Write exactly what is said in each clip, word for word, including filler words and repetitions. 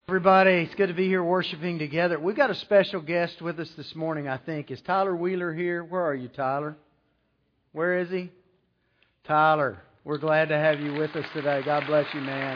Everybody, it's good to be here worshiping together. We've got a special guest with us this morning, I think. Is Tyler Wheeler here? Where are you, Tyler? Where is he? Tyler, we're glad to have you with us today. God bless you, man.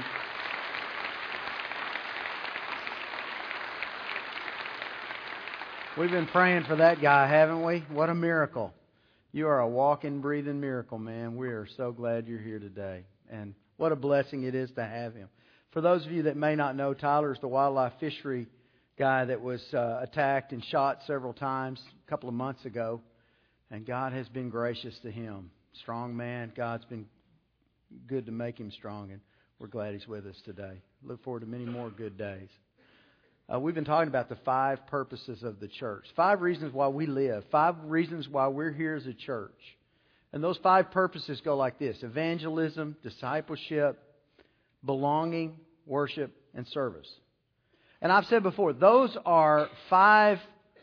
We've been praying for that guy, haven't we? What a miracle. You are a walking, breathing miracle, man. We are so glad you're here today. And what a blessing it is to have him. For those of you that may not know, Tyler's the wildlife fishery guy that was uh, attacked and shot several times a couple of months ago. And God has been gracious to him. Strong man. God's been good to make him strong. And we're glad he's with us today. Look forward to many more good days. Uh, we've been talking about the five purposes of the church. Five reasons why we live. Five reasons why we're here as a church. And those five purposes go like this: evangelism, discipleship, belonging, worship, and service. And I've said before, those are five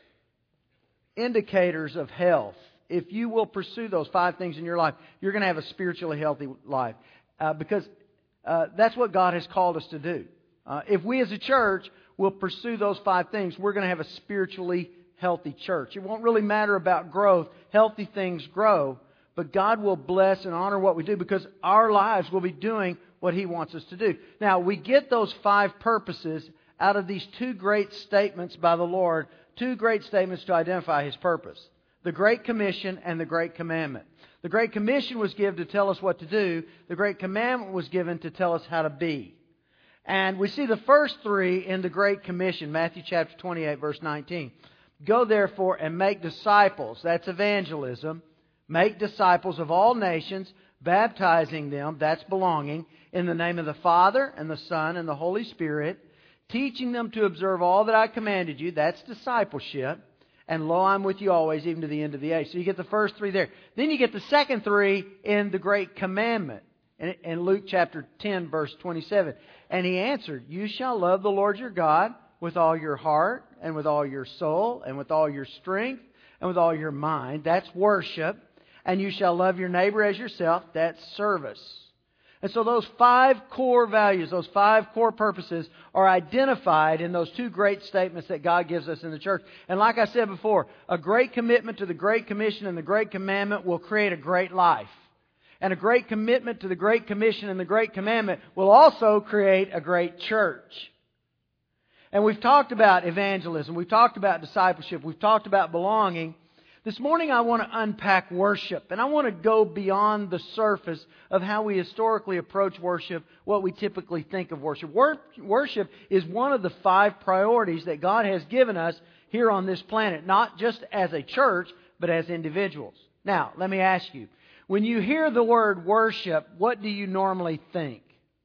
indicators of health. If you will pursue those five things in your life, you're going to have a spiritually healthy life. Uh, because uh, that's what God has called us to do. Uh, if we as a church will pursue those five things, we're going to have a spiritually healthy church. It won't really matter about growth. Healthy things grow. But God will bless and honor what we do because our lives will be doing what He wants us to do. Now, we get those five purposes out of these two great statements by the Lord, two great statements to identify His purpose: the Great Commission and the Great Commandment. The Great Commission was given to tell us what to do. The Great Commandment was given to tell us how to be. And we see the first three in the Great Commission, Matthew chapter twenty-eight, verse nineteen. Go therefore and make disciples. That's evangelism. Make disciples of all nations, baptizing them, that's belonging, in the name of the Father and the Son and the Holy Spirit, teaching them to observe all that I commanded you, that's discipleship, and lo, I'm with you always, even to the end of the age. So you get the first three there. Then you get the second three in the Great Commandment, in Luke chapter ten, verse twenty-seven. And He answered, you shall love the Lord your God with all your heart, and with all your soul, and with all your strength, and with all your mind. That's worship. And you shall love your neighbor as yourself. That's service. And so those five core values, those five core purposes are identified in those two great statements that God gives us in the church. And like I said before, a great commitment to the Great Commission and the Great Commandment will create a great life. And a great commitment to the Great Commission and the Great Commandment will also create a great church. And we've talked about evangelism. We've talked about discipleship. We've talked about belonging. This morning I want to unpack worship, and I want to go beyond the surface of how we historically approach worship, what we typically think of worship. Worship is one of the five priorities that God has given us here on this planet, not just as a church, but as individuals. Now, let me ask you, when you hear the word worship, what do you normally think?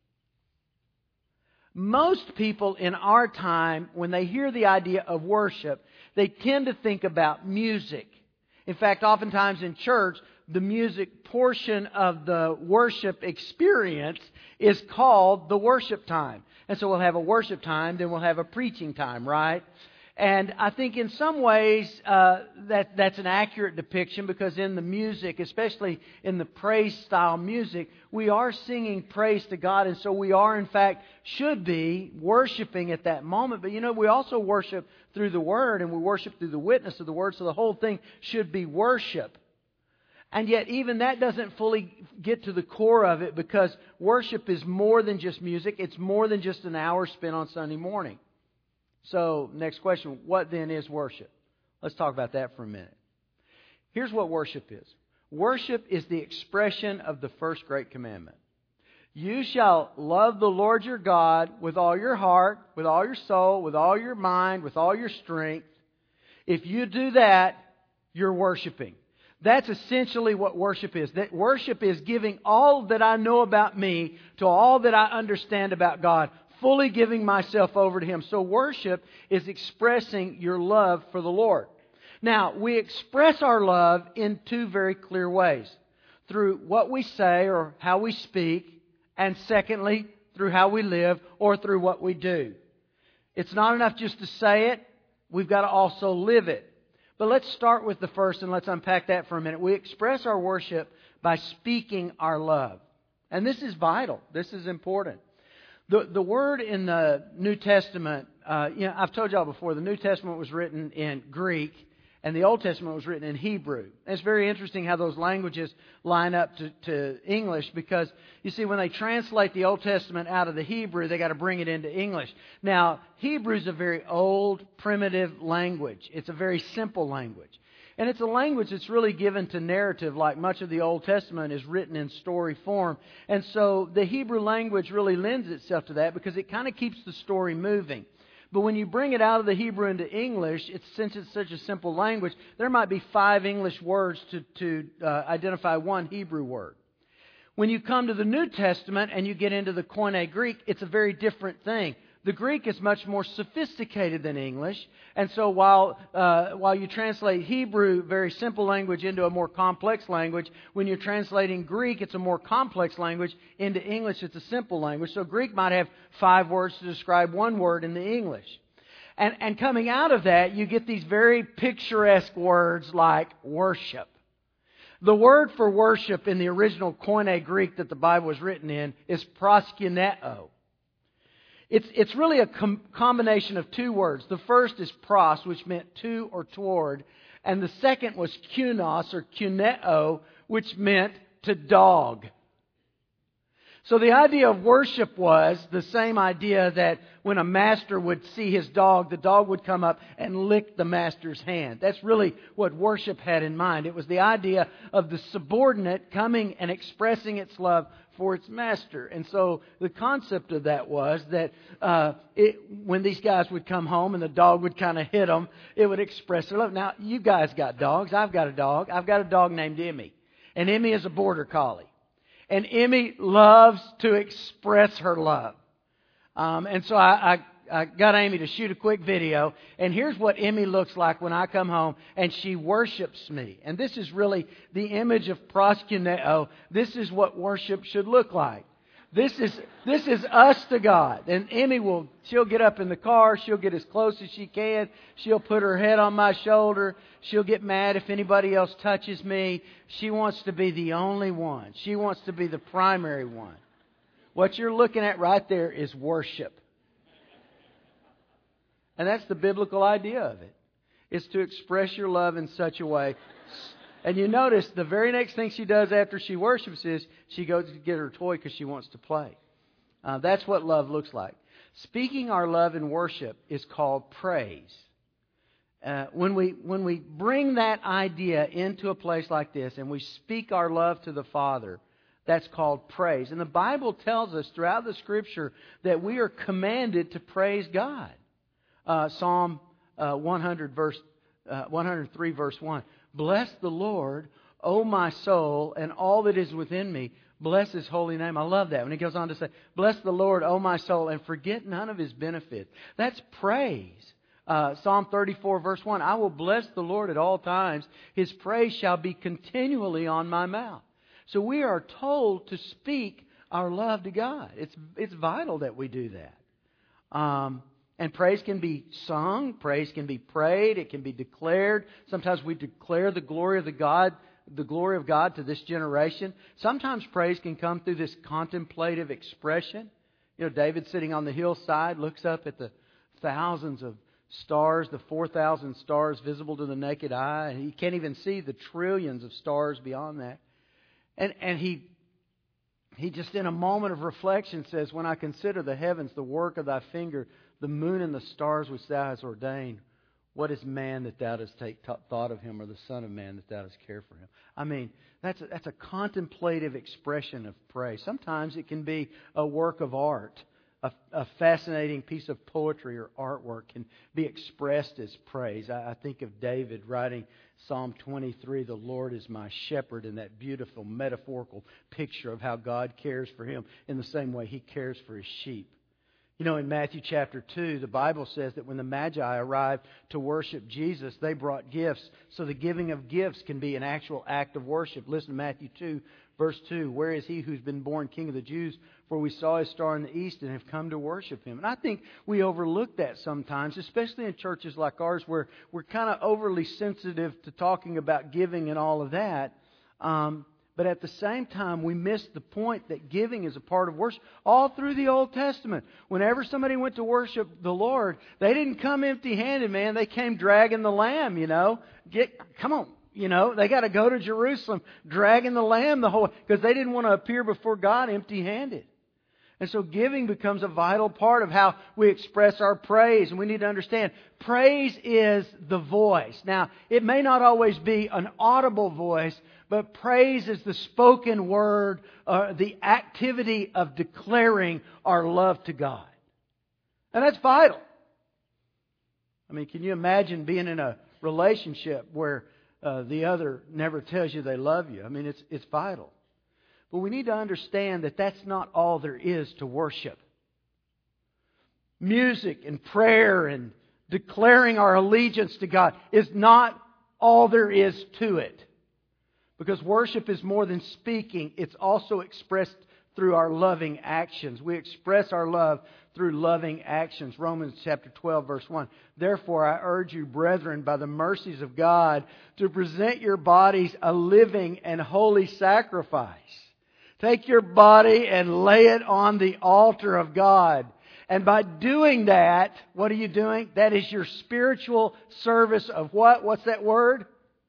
Most people in our time, when they hear the idea of worship, they tend to think about music. In fact, oftentimes in church, the music portion of the worship experience is called the worship time. And so we'll have a worship time, then we'll have a preaching time, right? And I think in some ways uh, that that's an accurate depiction, because in the music, especially in the praise style music, we are singing praise to God. And so we are, in fact, should be worshiping at that moment. But you know, we also worship through the Word, and we worship through the witness of the Word. So the whole thing should be worship. And yet even that doesn't fully get to the core of it, because worship is more than just music. It's more than just an hour spent on Sunday morning. So, next question, what then is worship? Let's talk about that for a minute. Here's what worship is. Worship is the expression of the first great commandment. You shall love the Lord your God with all your heart, with all your soul, with all your mind, with all your strength. If you do that, you're worshiping. That's essentially what worship is. That worship is giving all that I know about me to all that I understand about God, fully giving myself over to Him. So worship is expressing your love for the Lord. Now, we express our love in two very clear ways. Through what we say or how we speak, and secondly, through how we live or through what we do. It's not enough just to say it. We've got to also live it. But let's start with the first and let's unpack that for a minute. We express our worship by speaking our love. And this is vital. This is important. The the word in the New Testament, uh, you know, I've told y'all before, the New Testament was written in Greek, and the Old Testament was written in Hebrew. And it's very interesting how those languages line up to, to English, because, you see, when they translate the Old Testament out of the Hebrew, they got to bring it into English. Now, Hebrew is a very old, primitive language. It's a very simple language. And it's a language that's really given to narrative, like much of the Old Testament is written in story form. And so the Hebrew language really lends itself to that because it kind of keeps the story moving. But when you bring it out of the Hebrew into English, it's, since it's such a simple language, there might be five English words to, to uh, identify one Hebrew word. When you come to the New Testament and you get into the Koine Greek, it's a very different thing. The Greek is much more sophisticated than English, and so while uh, while you translate Hebrew, very simple language, into a more complex language, when you're translating Greek, it's a more complex language. Into English, it's a simple language. So Greek might have five words to describe one word in the English. And, and coming out of that, you get these very picturesque words like worship. The word for worship in the original Koine Greek that the Bible was written in is proskuneo. It's it's really a com- combination of two words. The first is pros, which meant to or toward, and the second was kunos or kuneo, which meant to dog. So the idea of worship was the same idea that when a master would see his dog, the dog would come up and lick the master's hand. That's really what worship had in mind. It was the idea of the subordinate coming and expressing its love for its master. And so the concept of that was that uh, it, when these guys would come home and the dog would kind of hit them, it would express their love. Now, you guys got dogs. I've got a dog. I've got a dog named Emmy. And Emmy is a border collie. And Emmy loves to express her love. Um, and so I, I, I got Amy to shoot a quick video. And here's what Emmy looks like when I come home and she worships me. And this is really the image of proskuneo. This is what worship should look like. This is this is us to God. And Emmy will, she'll get up in the car. She'll get as close as she can. She'll put her head on my shoulder. She'll get mad if anybody else touches me. She wants to be the only one. She wants to be the primary one. What you're looking at right there is worship. And that's the biblical idea of it. It's to express your love in such a way. And you notice the very next thing she does after she worships is she goes to get her toy because she wants to play. Uh, that's what love looks like. Speaking our love in worship is called praise. Uh, when we when we bring that idea into a place like this and we speak our love to the Father, that's called praise. And the Bible tells us throughout the Scripture that we are commanded to praise God. Uh, Psalm uh, one hundred verse uh, one hundred three verse one. Bless the Lord, O my soul, and all that is within me. Bless His holy name. I love that. When He goes on to say, bless the Lord, O my soul, and forget none of His benefits. That's praise. Uh, Psalm thirty-four verse one. I will bless the Lord at all times. His praise shall be continually on my mouth. So we are told to speak our love to God. It's it's vital that we do that. Um, and praise can be sung. Praise can be prayed. It can be declared. Sometimes we declare the glory of the God, the glory of God to this generation. Sometimes praise can come through this contemplative expression. You know, David sitting on the hillside looks up at the thousands of stars, the four thousand stars visible to the naked eye, and he can't even see the trillions of stars beyond that. And and he he just in a moment of reflection says, when I consider the heavens, the work of thy finger, the moon and the stars which thou hast ordained, what is man that thou dost take t- thought of him, or the son of man that thou dost care for him? I mean, that's a, that's a contemplative expression of praise. Sometimes it can be a work of art. A, a fascinating piece of poetry or artwork can be expressed as praise. I, I think of David writing Psalm twenty-three, the Lord is my shepherd, and that beautiful metaphorical picture of how God cares for him in the same way He cares for His sheep. You know, in Matthew chapter two, the Bible says that when the Magi arrived to worship Jesus, they brought gifts. So the giving of gifts can be an actual act of worship. Listen to Matthew two, verse two. Where is He who's been born King of the Jews? For we saw His star in the east and have come to worship Him. And I think we overlook that sometimes, especially in churches like ours where we're kind of overly sensitive to talking about giving and all of that. Um, But at the same time, we miss the point that giving is a part of worship. All through the Old Testament, whenever somebody went to worship the Lord, they didn't come empty-handed, man. They came dragging the lamb, you know. Get, come on, you know. They got to go to Jerusalem dragging the lamb the whole... because they didn't want to appear before God empty-handed. And so giving becomes a vital part of how we express our praise. And we need to understand, praise is the voice. Now, it may not always be an audible voice, but praise is the spoken word, uh, the activity of declaring our love to God. And that's vital. I mean, can you imagine being in a relationship where uh, the other never tells you they love you? I mean, it's it's vital. But we need to understand that that's not all there is to worship. Music and prayer and declaring our allegiance to God is not all there is to it. Because worship is more than speaking. It's also expressed through our loving actions. We express our love through loving actions. Romans chapter twelve, verse one. Therefore, I urge you, brethren, by the mercies of God, to present your bodies a living and holy sacrifice. Take your body and lay it on the altar of God. And by doing that, what are you doing? That is your spiritual service of what? What's that word?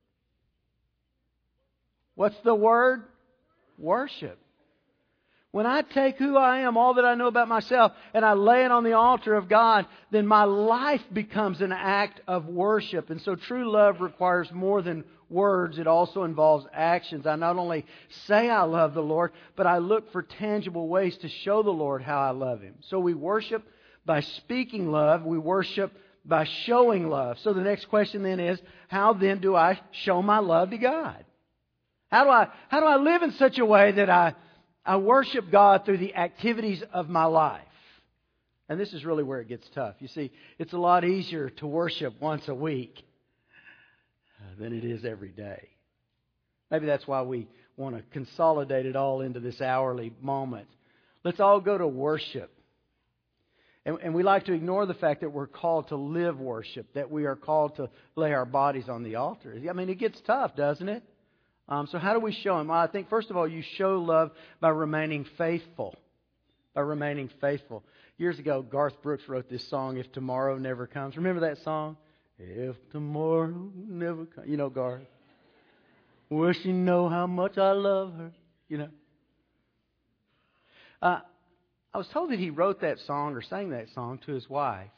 What's the word? Worship. When I take who I am, all that I know about myself, and I lay it on the altar of God, then my life becomes an act of worship. And so true love requires more than words. It also involves actions. I not only say I love the Lord, but I look for tangible ways to show the Lord how I love Him. So we worship by speaking love. We worship by showing love. So the next question then is, how then do I show my love to God? How do I, how do I live in such a way that I, I worship God through the activities of my life? And this is really where it gets tough. You see, it's a lot easier to worship once a week than it is every day. Maybe that's why we want to consolidate it all into this hourly moment. Let's all go to worship. And, and we like to ignore the fact that we're called to live worship, that we are called to lay our bodies on the altar. I mean, it gets tough, doesn't it? Um, so how do we show Him? Well, I think, first of all, you show love by remaining faithful. By remaining faithful. Years ago, Garth Brooks wrote this song, If Tomorrow Never Comes. Remember that song? If tomorrow never comes. You know, Garth. Will she know how much I love her? You know. Uh, I was told that he wrote that song or sang that song to his wife,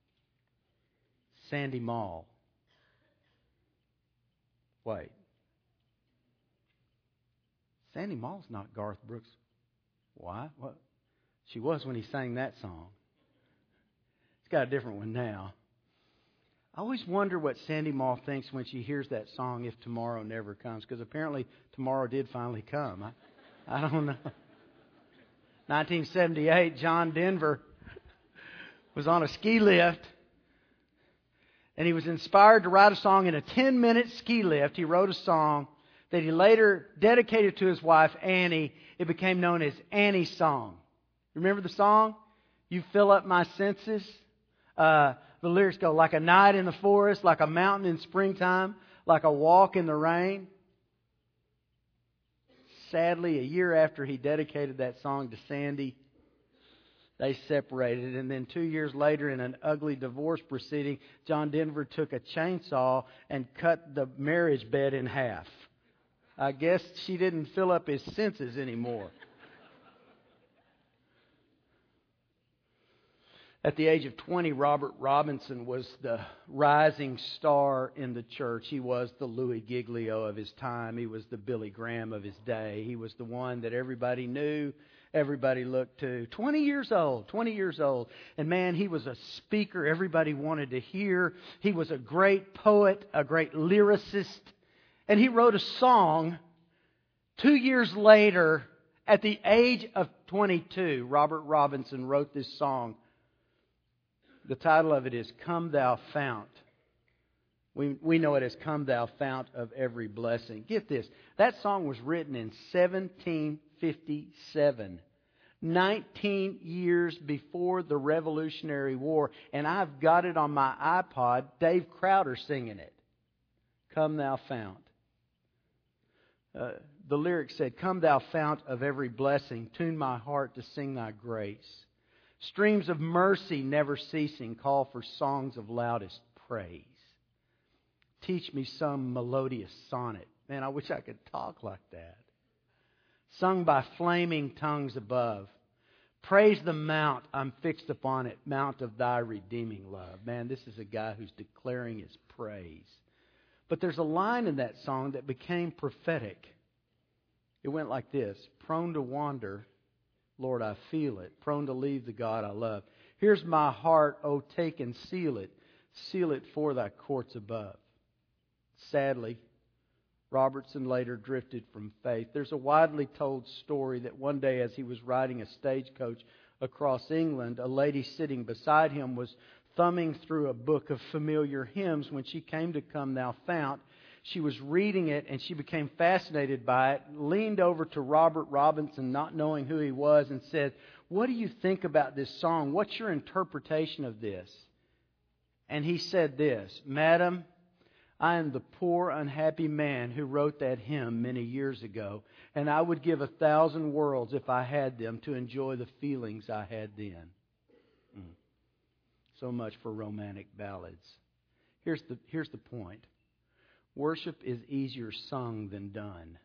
Sandy Mall. Wait. Sandy Mall's not Garth Brooks' wife. What? She was when he sang that song. He's got a different one now. I always wonder what Sandy Mall thinks when she hears that song, If Tomorrow Never Comes, because apparently tomorrow did finally come. I, I don't know. nineteen seventy-eight, John Denver was on a ski lift, and he was inspired to write a song in a ten-minute ski lift. He wrote a song that he later dedicated to his wife, Annie. It became known as Annie's Song. Remember the song? You fill up my senses. Uh, the lyrics go, like a night in the forest, like a mountain in springtime, like a walk in the rain. Sadly, a year after he dedicated that song to Sandy, they separated. And then two years later, in an ugly divorce proceeding, John Denver took a chainsaw and cut the marriage bed in half. I guess she didn't fill up his senses anymore. At the age of twenty, Robert Robinson was the rising star in the church. He was the Louis Giglio of his time. He was the Billy Graham of his day. He was the one that everybody knew, everybody looked to. twenty years old, twenty years old. And man, he was a speaker everybody wanted to hear. He was a great poet, a great lyricist. And he wrote a song two years later, at the age of twenty-two. Robert Robinson wrote this song. The title of it is Come Thou Fount. We, we know it as Come Thou Fount of Every Blessing. Get this. That song was written in seventeen fifty-seven. nineteen years before the Revolutionary War. And I've got it on my iPod. Dave Crowder singing it. Come Thou Fount. Uh, the lyrics said, "Come thou fount of every blessing, tune my heart to sing thy grace. Streams of mercy never ceasing, call for songs of loudest praise. Teach me some melodious sonnet." Man, I wish I could talk like that. "Sung by flaming tongues above. Praise the mount, I'm fixed upon it, mount of thy redeeming love." Man, this is a guy who's declaring his praise. But there's a line in that song that became prophetic. It went like this: "Prone to wander, Lord, I feel it. Prone to leave the God I love. Here's my heart, oh, take and seal it. Seal it for thy courts above." Sadly, Robertson later drifted from faith. There's a widely told story that one day as he was riding a stagecoach across England, a lady sitting beside him was thumbing through a book of familiar hymns. When she came to "Come Thou Fount," she was reading it and she became fascinated by it, leaned over to Robert Robinson, not knowing who he was, and said, "What do you think about this song? What's your interpretation of this?" And he said this: "Madam, I am the poor, unhappy man who wrote that hymn many years ago, and I would give a thousand worlds if I had them to enjoy the feelings I had then." Mm. So much for romantic ballads. Here's the, here's the point. Worship is easier sung than done.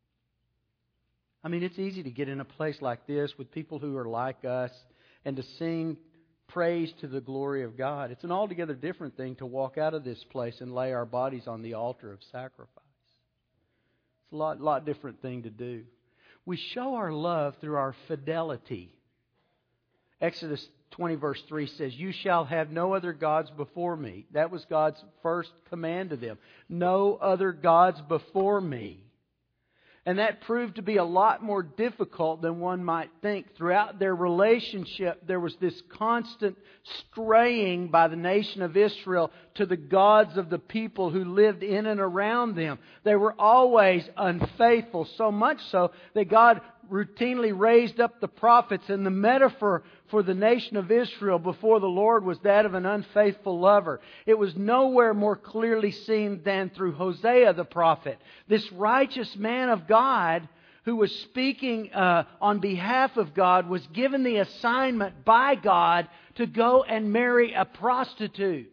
I mean, it's easy to get in a place like this with people who are like us and to sing praise to the glory of God. It's an altogether different thing to walk out of this place and lay our bodies on the altar of sacrifice. It's a lot, lot different thing to do. We show our love through our fidelity. Exodus twenty verse three says, "You shall have no other gods before me." That was God's first command to them. No other gods before me. And that proved to be a lot more difficult than one might think. Throughout their relationship, there was this constant straying by the nation of Israel to the gods of the people who lived in and around them. They were always unfaithful, so much so that God routinely raised up the prophets, and the metaphor for the nation of Israel before the Lord was that of an unfaithful lover. It was nowhere more clearly seen than through Hosea the prophet. This righteous man of God who was speaking uh, on behalf of God was given the assignment by God to go and marry a prostitute.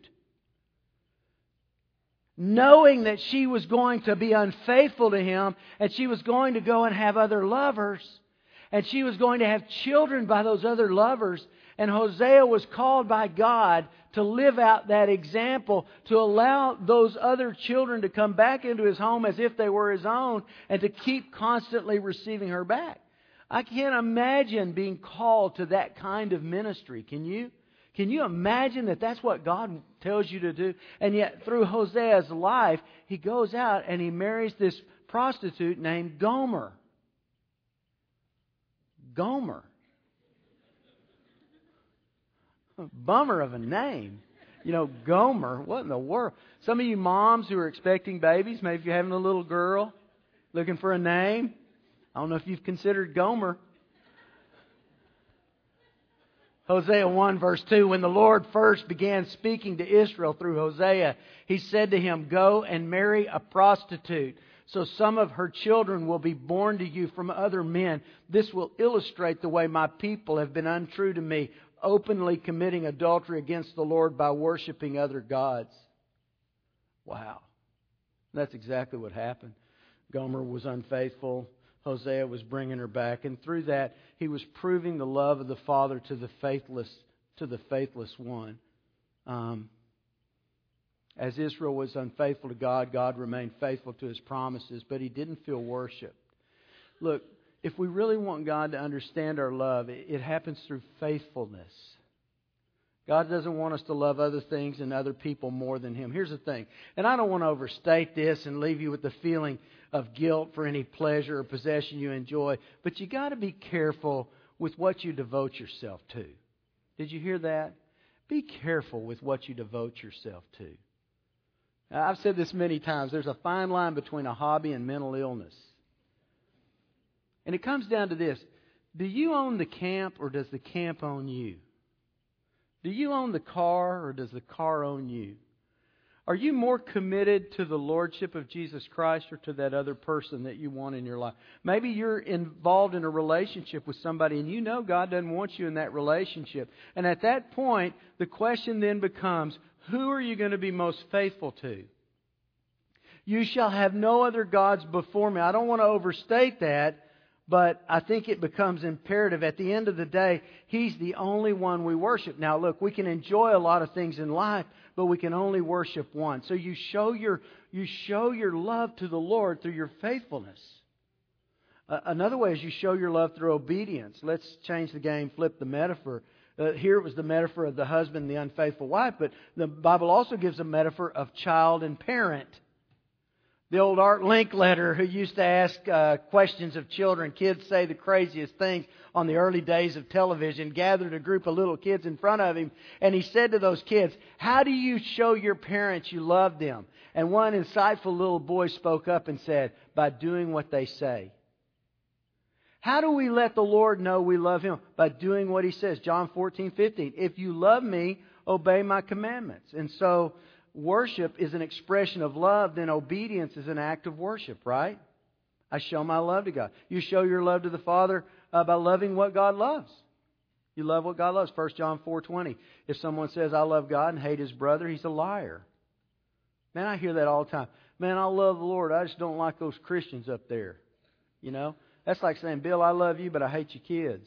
Knowing that she was going to be unfaithful to him, and she was going to go and have other lovers, and she was going to have children by those other lovers, and Hosea was called by God to live out that example, to allow those other children to come back into his home as if they were his own, and to keep constantly receiving her back. I can't imagine being called to that kind of ministry. Can you? Can you imagine that that's what God tells you to do? And yet through Hosea's life, he goes out and he marries this prostitute named Gomer. Gomer. Bummer of a name. You know, Gomer. What in the world? Some of you moms who are expecting babies, maybe if you're having a little girl looking for a name, I don't know if you've considered Gomer. Hosea one verse two, "When the Lord first began speaking to Israel through Hosea, He said to him, 'Go and marry a prostitute, so some of her children will be born to you from other men. This will illustrate the way my people have been untrue to me, openly committing adultery against the Lord by worshiping other gods.'" Wow. That's exactly what happened. Gomer was unfaithful. Hosea was bringing her back, and through that he was proving the love of the Father to the faithless, to the faithless one. Um, as Israel was unfaithful to God, God remained faithful to His promises, but He didn't feel worshipped. Look, if we really want God to understand our love, it, it happens through faithfulness. God doesn't want us to love other things and other people more than Him. Here's the thing, and I don't want to overstate this and leave you with the feeling of guilt for any pleasure or possession you enjoy, but you got to be careful with what you devote yourself to. Did you hear that? Be careful with what you devote yourself to. Now, I've said this many times. There's a fine line between a hobby and mental illness. And it comes down to this. Do you own the camp or does the camp own you? Do you own the car or does the car own you? Are you more committed to the Lordship of Jesus Christ or to that other person that you want in your life? Maybe you're involved in a relationship with somebody and you know God doesn't want you in that relationship. And at that point, the question then becomes, who are you going to be most faithful to? You shall have no other gods before me. I don't want to overstate that, but I think it becomes imperative. At the end of the day, He's the only one we worship. Now look, we can enjoy a lot of things in life, but we can only worship one. So you show your you show your love to the Lord through your faithfulness. Uh, another way is you show your love through obedience. Let's change the game, flip the metaphor. Uh, here it was the metaphor of the husband and the unfaithful wife, but the Bible also gives a metaphor of child and parent. The old Art Linkletter, who used to ask uh, questions of children, kids say the craziest things on the early days of television, gathered a group of little kids in front of him, and he said to those kids, "How do you show your parents you love them?" And one insightful little boy spoke up and said, "By doing what they say." How do we let the Lord know we love Him? By doing what He says. John fourteen fifteen. If you love me, obey my commandments. And so worship is an expression of love, then obedience is an act of worship, right? I show my love to God. You show your love to the Father uh, by loving what God loves. You love what God loves. First John four twenty. If someone says, "I love God," and hate his brother, he's a liar. Man, I hear that all the time. Man, I love the Lord. I just don't like those Christians up there. You know? That's like saying, "Bill, I love you, but I hate your kids."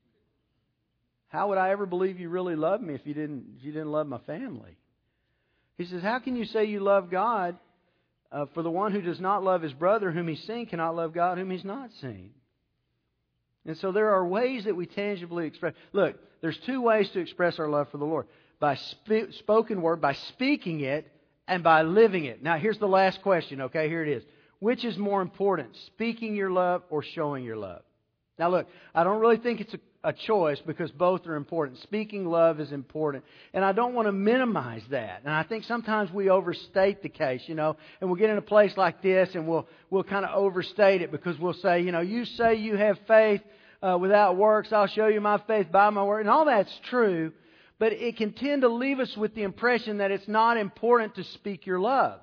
How would I ever believe you really love me if you didn't, if you didn't love my family? He says, how can you say you love God? Uh, for the one who does not love his brother whom he's seen cannot love God whom he's not seen. And so there are ways that we tangibly express. Look, there's two ways to express our love for the Lord. By sp- spoken word, by speaking it, and by living it. Now here's the last question, okay? Here it is. Which is more important, speaking your love or showing your love? Now look, I don't really think it's a, a choice because both are important. Speaking love is important. And I don't want to minimize that. And I think sometimes we overstate the case, you know, and we'll get in a place like this and we'll we'll kind of overstate it because we'll say, you know, you say you have faith uh, without works, I'll show you my faith by my word. And all that's true, but it can tend to leave us with the impression that it's not important to speak your love.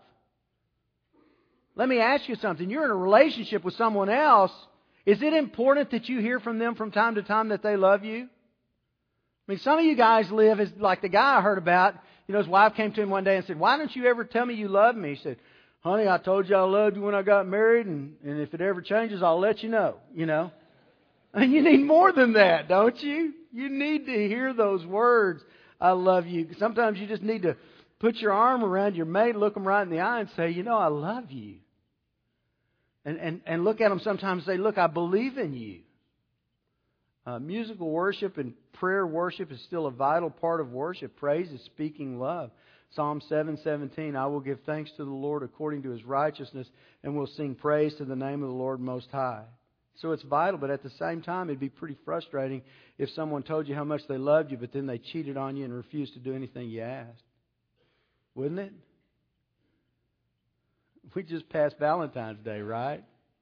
Let me ask you something. You're in a relationship with someone else. Is it important that you hear from them from time to time that they love you? I mean, some of you guys live as like the guy I heard about. You know, his wife came to him one day and said, "Why don't you ever tell me you love me?" He said, "Honey, I told you I loved you when I got married, and, and if it ever changes, I'll let you know." You know? I mean, you need more than that, don't you? You need to hear those words, "I love you." Sometimes you just need to put your arm around your mate, look them right in the eye and say, "You know, I love you." And, and, and look at them sometimes and say, "Look, I believe in you." Uh, musical worship and prayer worship is still a vital part of worship. Praise is speaking love. Psalm seven seventeen, "I will give thanks to the Lord according to His righteousness, and will sing praise to the name of the Lord Most High." So it's vital, but at the same time, it'd be pretty frustrating if someone told you how much they loved you, but then they cheated on you and refused to do anything you asked. Wouldn't it? We just passed Valentine's Day, right?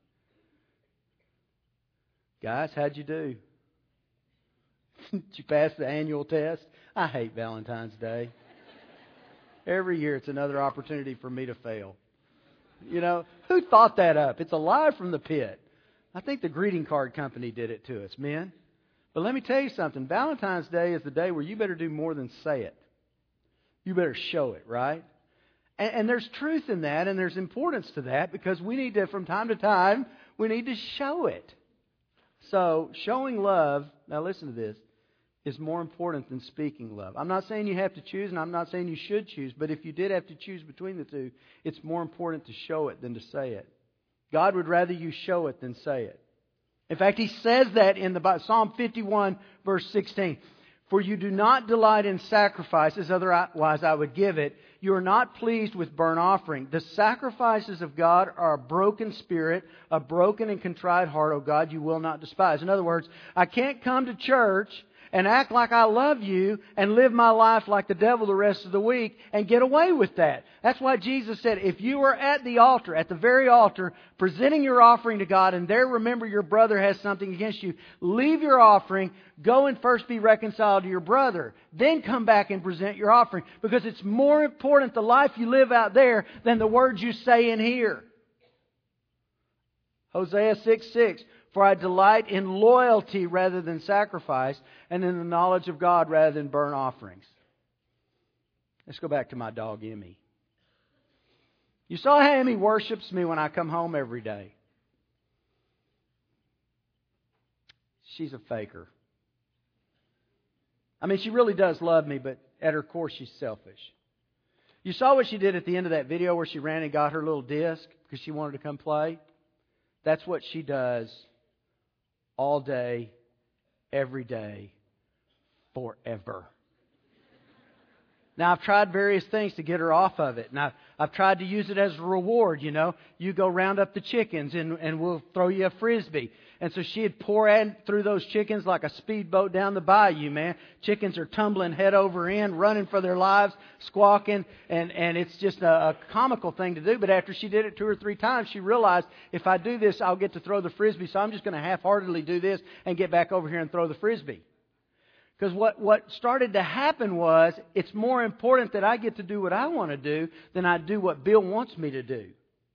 Guys, how'd you do? Did you pass the annual test? I hate Valentine's Day. Every year it's another opportunity for me to fail. You know, who thought that up? It's a lie from the pit. I think the greeting card company did it to us, men. But let me tell you something. Valentine's Day is the day where you better do more than say it. You better show it, right? And, and there's truth in that, and there's importance to that, because we need to, from time to time, we need to show it. So, showing love, now listen to this, is more important than speaking love. I'm not saying you have to choose, and I'm not saying you should choose, but if you did have to choose between the two, it's more important to show it than to say it. God would rather you show it than say it. In fact, He says that in the Bible, Psalm fifty-one, verse sixteen. "For you do not delight in sacrifices, otherwise I would give it. You are not pleased with burnt offering. The sacrifices of God are a broken spirit, a broken and contrite heart, O God, you will not despise." In other words, I can't come to church and act like I love you and live my life like the devil the rest of the week and get away with that. That's why Jesus said, if you are at the altar, at the very altar, presenting your offering to God, and there remember your brother has something against you, leave your offering, go and first be reconciled to your brother. Then come back and present your offering. Because it's more important the life you live out there than the words you say in here. Hosea six six, for I delight in loyalty rather than sacrifice, and in the knowledge of God rather than burnt offerings. Let's go back to my dog, Emmy. You saw how Emmy worships me when I come home every day. She's a faker. I mean, she really does love me, but at her core, she's selfish. You saw what she did at the end of that video where she ran and got her little disc because she wanted to come play? That's what she does all day, every day, forever. Now, I've tried various things to get her off of it. And I've, I've tried to use it as a reward, you know. You go round up the chickens and, and we'll throw you a Frisbee. And so she'd pour in through those chickens like a speedboat down the bayou, man. Chickens are tumbling head over end, running for their lives, squawking. And, and it's just a, a comical thing to do. But after she did it two or three times, she realized, if I do this, I'll get to throw the Frisbee. So I'm just going to half-heartedly do this and get back over here and throw the Frisbee. Because what, what started to happen was, it's more important that I get to do what I want to do than I do what Bill wants me to do.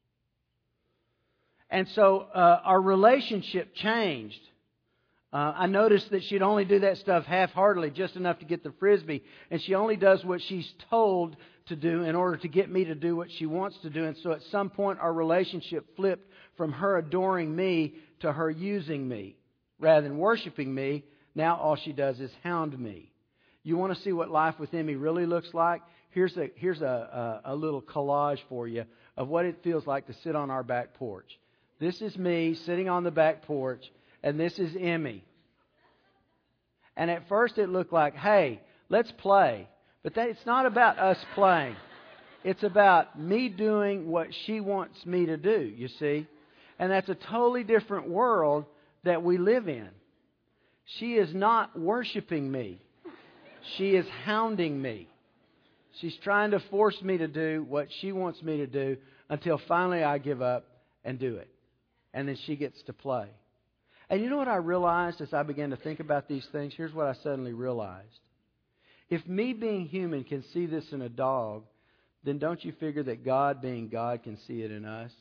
And so uh, our relationship changed. Uh, I noticed that she'd only do that stuff half-heartedly, just enough to get the Frisbee. And she only does what she's told to do in order to get me to do what she wants to do. And so at some point our relationship flipped from her adoring me to her using me. Rather than worshiping me, now all she does is hound me. You want to see what life with Emmy really looks like? Here's a here's a, a, a little collage for you of what it feels like to sit on our back porch. This is me sitting on the back porch, and this is Emmy. And at first it looked like, hey, let's play. But that, it's not about us playing. It's about me doing what she wants me to do, you see. And that's a totally different world that we live in. She is not worshiping me. She is hounding me. She's trying to force me to do what she wants me to do until finally I give up and do it. And then she gets to play. And you know what I realized as I began to think about these things? Here's what I suddenly realized. If me being human can see this in a dog, then don't you figure that God being God can see it in us?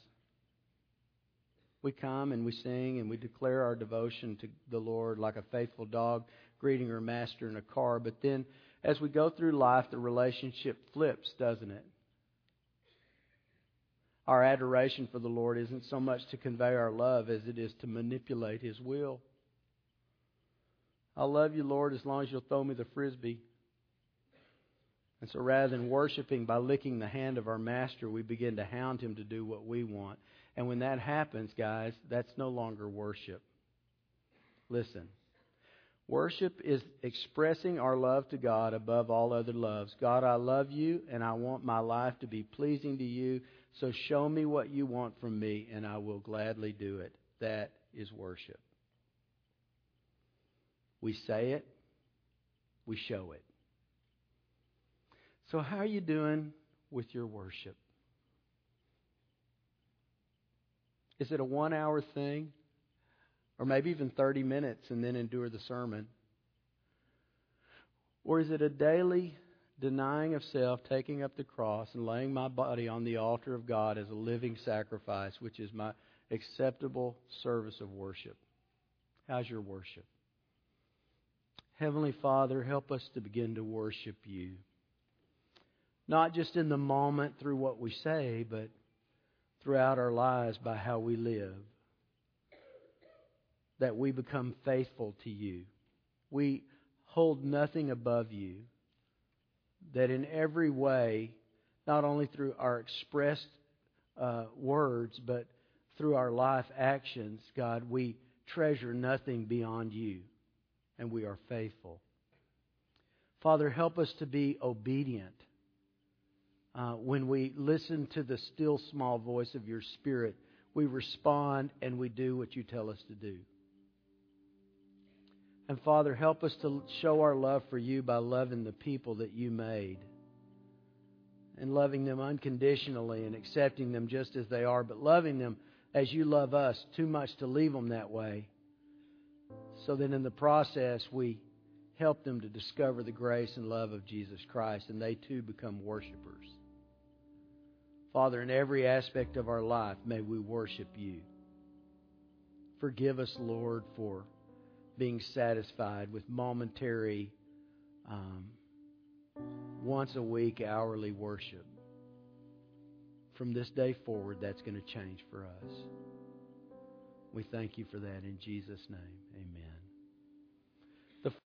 We come and we sing and we declare our devotion to the Lord like a faithful dog greeting her master in a car. But then as we go through life, the relationship flips, doesn't it? Our adoration for the Lord isn't so much to convey our love as it is to manipulate His will. I love you, Lord, as long as you'll throw me the Frisbee. And so rather than worshiping by licking the hand of our master, we begin to hound Him to do what we want. And when that happens, guys, that's no longer worship. Listen. Worship is expressing our love to God above all other loves. God, I love you and I want my life to be pleasing to you. So show me what you want from me and I will gladly do it. That is worship. We say it. We show it. So how are you doing with your worship? Is it a one-hour thing? Or maybe even thirty minutes and then endure the sermon? Or is it a daily denying of self, taking up the cross, and laying my body on the altar of God as a living sacrifice, which is my acceptable service of worship? How's your worship? Heavenly Father, help us to begin to worship you. Not just in the moment through what we say, but throughout our lives by how we live. That we become faithful to you. We hold nothing above you. That in every way, not only through our expressed uh, words, but through our life actions, God, we treasure nothing beyond you. And we are faithful. Father, help us to be obedient. Uh, when we listen to the still small voice of your Spirit, we respond and we do what you tell us to do. And Father, help us to show our love for You by loving the people that You made. And loving them unconditionally and accepting them just as they are, but loving them as You love us, too much to leave them that way. So that in the process we help them to discover the grace and love of Jesus Christ, and they too become worshipers. Father, in every aspect of our life, may we worship You. Forgive us, Lord, for being satisfied with momentary, um, once a week, hourly worship. From this day forward, that's going to change for us. We thank You for that in Jesus' name. Amen.